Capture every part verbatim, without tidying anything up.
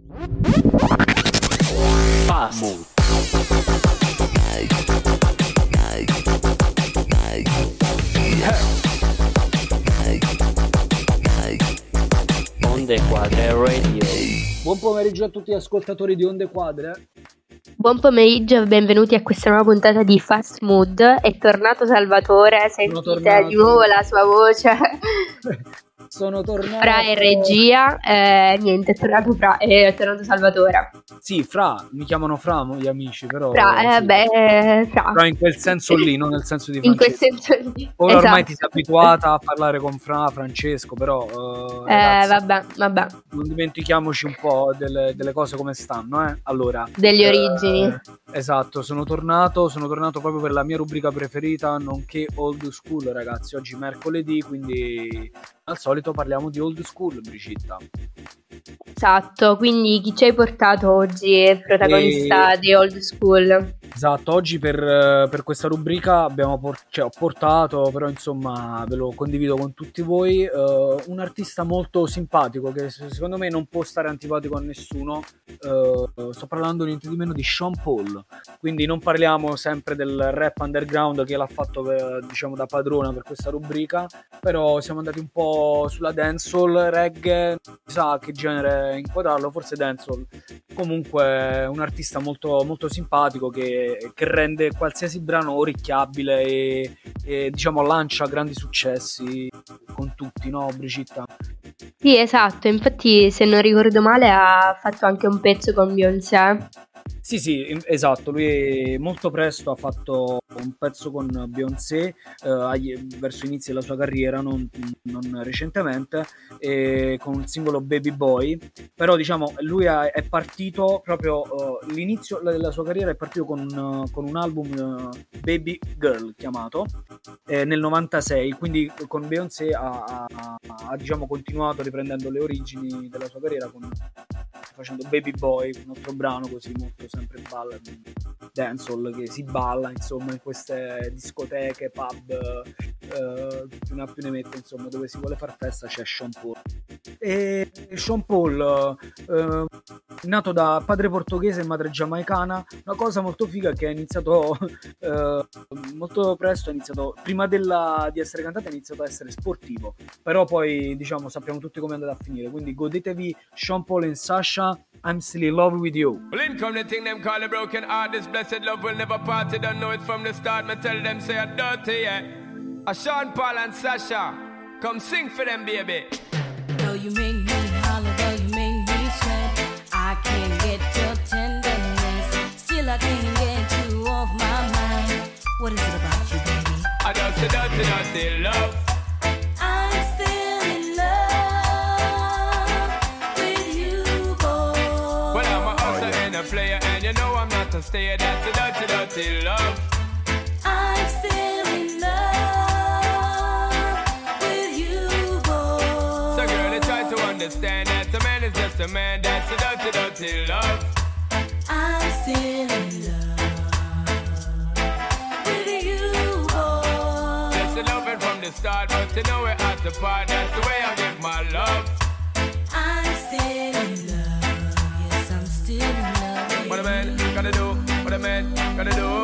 Fast Mood. Onde Quadre Radio. Buon pomeriggio a tutti gli ascoltatori di Onde Quadre. Buon pomeriggio e benvenuti a questa nuova puntata di Fast Mood. È tornato Salvatore, sentite tornato. di nuovo la sua voce. Sono tornato. Fra e regia, eh, niente, è tornato Fra, è tornato Salvatore. Sì, Fra, mi chiamano Fra gli amici, però. Fra, eh, sì. beh, eh, Fra. Però in quel senso lì, non nel senso di In quel Francesco. senso lì. Ora esatto. ormai ti sei abituata a parlare con Fra, Francesco, però eh, Eh, ragazzi, vabbè, vabbè, non dimentichiamoci un po' delle, delle cose come stanno, eh. Allora, degli eh, origini. Esatto, sono tornato, sono tornato proprio per la mia rubrica preferita, nonché Old School, ragazzi. Oggi mercoledì, quindi al solito parliamo di Old School, Brigitta. Esatto, quindi chi ci hai portato oggi è protagonista E- di Old School? Esatto, oggi per, per questa rubrica abbiamo por- cioè, ho portato, però insomma ve lo condivido con tutti voi, eh, un artista molto simpatico che se- secondo me non può stare antipatico a nessuno. Eh, sto parlando niente di meno di Sean Paul, quindi non parliamo sempre del rap underground che l'ha fatto per- diciamo da padrona per questa rubrica, però siamo andati un po' sulla dancehall, reggae, non si sa che genere inquadrarlo, forse dancehall. Comunque un artista molto, molto simpatico che, che rende qualsiasi brano orecchiabile e, e diciamo lancia grandi successi con tutti, no Brigitta? Sì, esatto, infatti se non ricordo male ha fatto anche un pezzo con Beyoncé. Sì, sì, esatto, lui molto presto ha fatto un pezzo con Beyoncé, eh, agli- verso l'inizio della sua carriera, non, non recentemente, e con il singolo Baby Boy, però diciamo lui ha- è partito proprio, eh, l'inizio della sua carriera è partito con, eh, con un album eh, Baby Girl chiamato, eh, nel novantasei, quindi con Beyoncé ha, ha- ha, diciamo continuato riprendendo le origini della sua carriera con facendo Baby Boy, un altro brano così molto sempre balla, dancehall che si balla insomma in queste discoteche, pub, eh, più ne ha più ne mette, insomma dove si vuole far festa c'è Sean Paul. E Sean Paul, eh, nato da padre portoghese e madre giamaicana, una cosa molto figa che ha iniziato eh, molto presto, ha iniziato prima della, di essere cantante, ha iniziato a essere sportivo, però poi diciamo sappiamo tutti come è andata a finire, quindi godetevi Sean Paul e Sasha, I'm Still in Love With You. Well, in come the thing them call a broken heart. This blessed love will never part. You don't know it from the start. Me tell them say I'm dirty, yeah. A Sean Paul and Sasha, come sing for them, baby. Though you make me holler, though you make me sweat, I can't get your tenderness. Still I can't get you off my mind. What is it about you, baby? I dirty, dirty, dirty love. I'm still in love with you, boy. Well, I'm a hustler and a player, and you know I'm not a stayer. That's a dirty, dirty love. I'm still in love with you, boy. So, girl, I try to understand that a man is just a man. That's a dirty, dirty love. I'm still in love with you, boy. Just a loving from the start, but you know we're at the part. That's the way I give my love. I'm still in love. Yes, I'm still in love. What a man gotta do, what a man gotta do.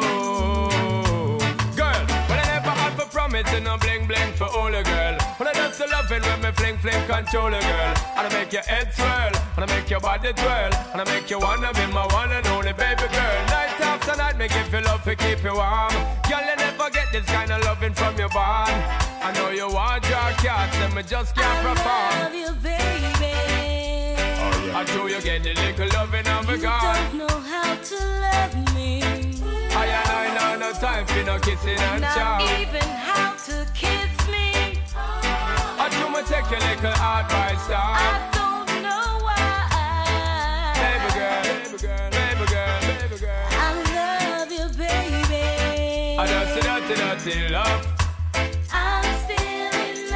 Girl, but I never had for promise and no bling bling for all a girl. But I just a loving when me fling fling control a girl. And I make your head swirl, and I make your body twirl, and I make you wanna be my one and only baby girl. Night after night, make you feel love to keep you warm. Girl, you never get this kind of loving from your bond. I know you want your cats, and me just can't I perform. love you, baby. I know you get the little loving of a You God. don't know how to love me. I and I know no time for no kissing and Not chow. even how to kiss me. I do me take your little advice down. I don't know why. Baby girl, baby girl, baby girl, baby girl. I love you, baby. I don't see dirty, dirty love. I'm still in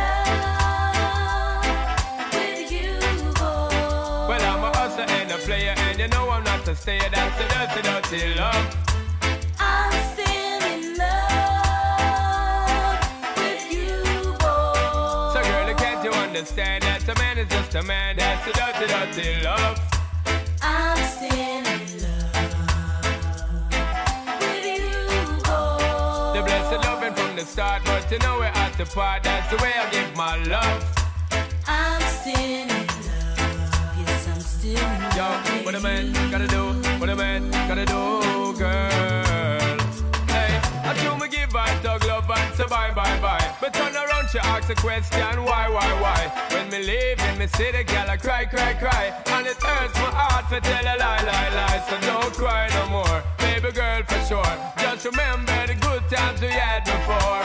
love with you, boy. Well, I'm a hustler and a player, and you know I'm not a stayer. That's the dirty, dirty love. I'm still in love with you, boy. So girl, can't you understand that a man is just a man? That's the dirty, dirty love. the start, but you know we're at the part. That's the way I give my love. I'm still in love. Yes, I'm still in love. Yo, what a man gotta do, what a man gotta do, girl. Hey, I do me give her dog love and say bye, bye, bye. But turn around, she asks a question, why, why, why? When me leave in me city, girl, I cry, cry, cry. And it hurts my heart to tell a lie, lie, lie. So don't cry no more, baby girl, for sure. Just remember the good times we had before.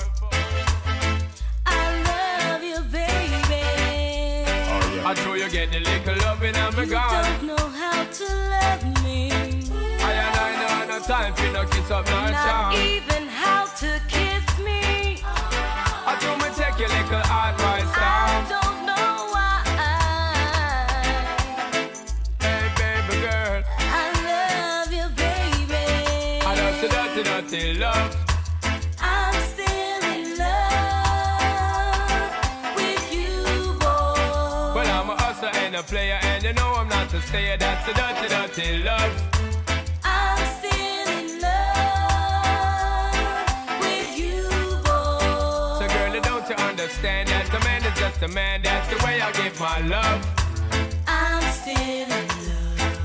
I love you, baby. I know you get the little loving and me You gone. don't know how to love me. I and I know no time for no kiss up, no Not charm. even how to kiss me. I do me take your little advice I down. don't know why. Hey baby girl, I love you, baby. I love the dirty, dirty love. I'm still in love with you, boy. Well, I'm a hustler and a player, and you know I'm not a stayer. That's the dirty, dirty love. I'm still in love with you, boy. So girl, don't you understand that a man is just a man? That's the way I give my love. I'm still in love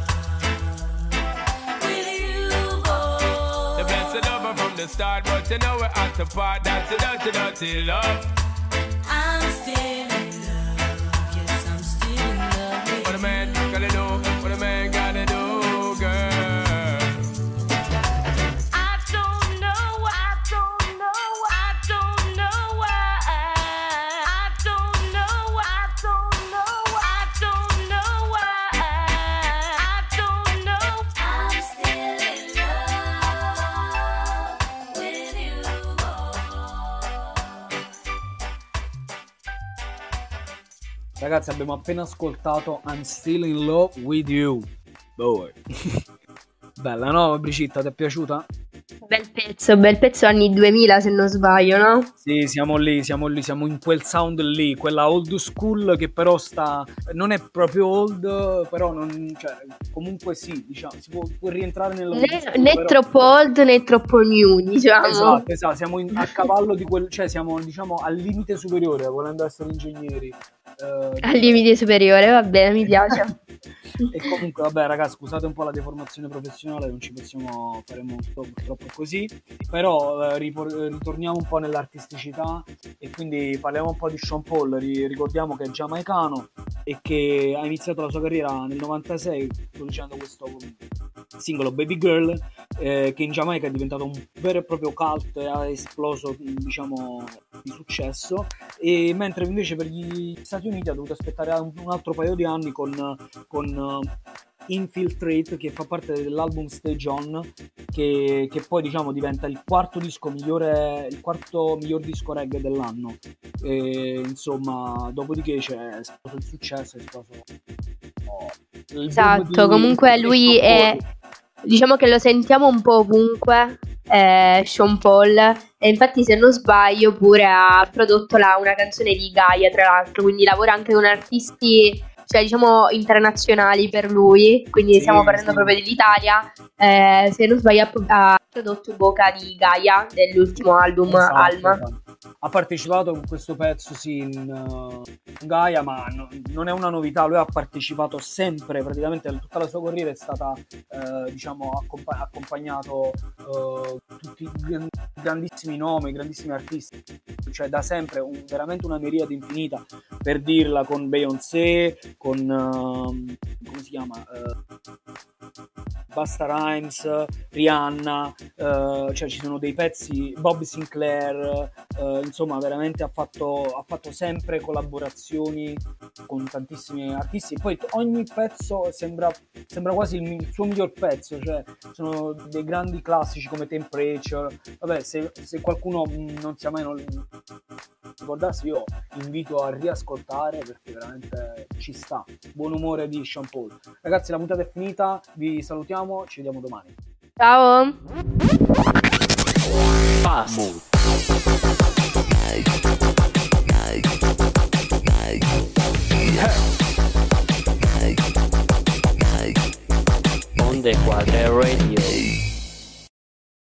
with you, boy. The blessed lover from the start, but you know we're at the part. That's the dirty, dirty love. I'm still in love. Yes, I'm still in love with What a man gotta do, what a man gotta do, girl. I don't know, I don't know, I don't know why. I don't know, I don't know, I don't know why. I don't know. I'm still in love with you, Ragazzi, abbiamo appena ascoltato I'm Still in Love with You. Boy. Bella, no, Brigitta, ti è piaciuta? Bel pezzo, bel pezzo anni duemila se non sbaglio, no? Sì, siamo lì, siamo lì, siamo in quel sound lì, quella old school che però sta, non è proprio old, però non, cioè, comunque sì, diciamo, si può, può rientrare nella old Né, school, né però- troppo old né troppo new, diciamo. Esatto, esatto, siamo in- a cavallo di quel, cioè siamo diciamo al limite superiore, volendo essere ingegneri. Eh, Al limite superiore, va bene, mi piace. E comunque, vabbè, ragazzi, scusate un po' la deformazione professionale, non ci possiamo fare molto, purtroppo è così. Però eh, ripor- ritorniamo un po' nell'artisticità e quindi parliamo un po' di Sean Paul. Ri- ricordiamo che è giamaicano e che ha iniziato la sua carriera nel novantasei producendo questo singolo Baby Girl, eh, che in Giamaica è diventato un vero e proprio cult e ha esploso, diciamo, di successo. E mentre invece per gli Stati Uniti ha dovuto aspettare un, un altro paio di anni con, con uh, Infiltrate, che fa parte dell'album Stage On, che, che poi diciamo diventa il quarto disco migliore, il quarto miglior disco reggae dell'anno. E, insomma, dopodiché c'è esploso il successo, è esploso oh, il Esatto, boom di- comunque di lui Sean è, Paul. diciamo che lo sentiamo un po' ovunque, eh, Sean Paul, e infatti se non sbaglio pure ha prodotto la- una canzone di Gaia, tra l'altro, quindi lavora anche con artisti, cioè diciamo internazionali per lui, quindi Sì, stiamo parlando sì. proprio dell'Italia. Eh, se non sbaglio ha, ha prodotto Boca di Gaia dell'ultimo album Esatto, Alma. esatto. Ha partecipato con questo pezzo sì in uh, Gaia, ma no- non è una novità, lui ha partecipato sempre, praticamente tutta la sua carriera è stata eh, diciamo accompa- accompagnato eh, tutti i gran- grandissimi nomi, grandissimi artisti, cioè da sempre un- veramente una miriade infinita, per dirla, con Beyoncé, con ehm, come si chiama? Eh, Busta Rhymes, Rihanna, eh, cioè ci sono dei pezzi, Bob Sinclair, eh, insomma veramente ha fatto, ha fatto sempre collaborazioni con tantissimi artisti, e poi t- ogni pezzo sembra, sembra quasi il, mi- il suo miglior pezzo, cioè sono dei grandi classici come Temperature. Vabbè, se, se qualcuno mh, non sia mai non ricordarsi, io invito a riascoltare perché veramente ci sta. Buon umore di Sean Paul. Ragazzi, la puntata è finita, vi salutiamo, ci vediamo domani. Ciao! Fast Mood. Onde Quadre Radio.